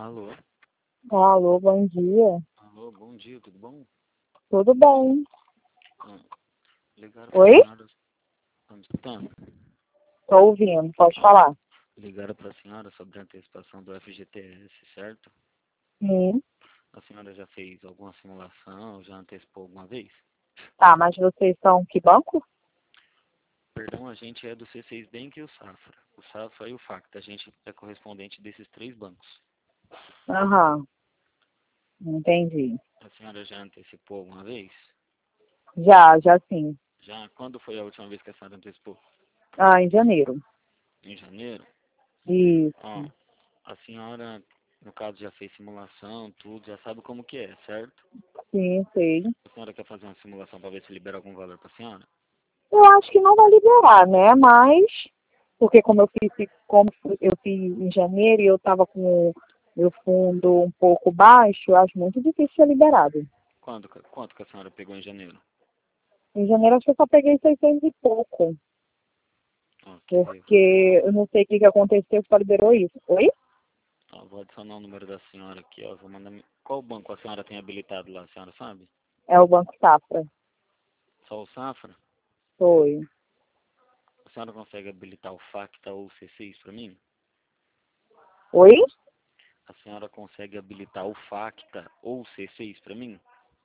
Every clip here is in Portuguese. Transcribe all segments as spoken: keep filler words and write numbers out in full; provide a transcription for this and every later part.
Alô? Alô, bom dia. Alô, bom dia, tudo bom? Tudo bem? Ah, ligaram pra Oi? senhora. Tá me escutando? Tô ouvindo, pode falar. Ligaram pra senhora sobre a antecipação do F G T S, certo? Sim. A senhora já fez alguma simulação, já antecipou alguma vez? Tá, mas vocês são que banco? Perdão, a gente é do C seis Bank e o Safra. O Safra e o Facta. A gente é correspondente desses três bancos. Aham. Entendi. A senhora já antecipou alguma vez? Já, já sim. Já? Quando foi a última vez que a senhora antecipou? Ah, em janeiro. Em janeiro? Ó, Isso. a senhora, no caso, já fez simulação, tudo, já sabe como que é, certo? Sim, sei. A senhora quer fazer uma simulação para ver se libera algum valor para a senhora? Eu acho que não vai liberar, né? Mas, porque como eu fiz, como eu fiz em janeiro e eu tava com o meu fundo um pouco baixo, eu acho muito difícil ser liberado. Quanto, que- quanto que a senhora pegou em janeiro? Em janeiro acho que eu só peguei seiscentos e pouco. Ok. Porque eu não sei o que, que aconteceu, só liberou isso. Oi? Ó, vou adicionar o número da senhora aqui, ó. Vou mandar... Qual banco a senhora tem habilitado lá, a senhora sabe? É o Banco Safra. Só o Safra? Foi. A senhora consegue habilitar o Facta ou o C seis para mim? Oi? A senhora consegue habilitar o Facta ou o C seis para mim?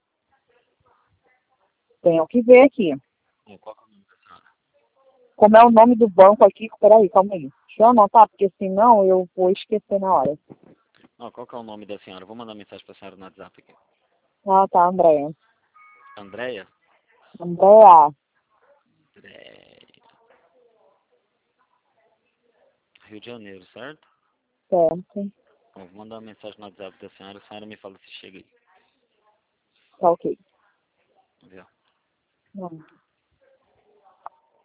Tenho que ver aqui. Ó, qual que é o nome da senhora? Como é o nome do banco aqui? Peraí, calma aí. Deixa eu anotar, porque senão eu vou esquecer na hora. Ó, qual que é o nome da senhora? Vou mandar mensagem para a senhora no WhatsApp aqui. Ah, tá, Andréia. Andréia? Andréia. Andréia. Rio de Janeiro, certo? Certo. Ó, vou mandar uma mensagem no WhatsApp da senhora, a senhora me fala se chega aí. Tá ok. Viu? Hum.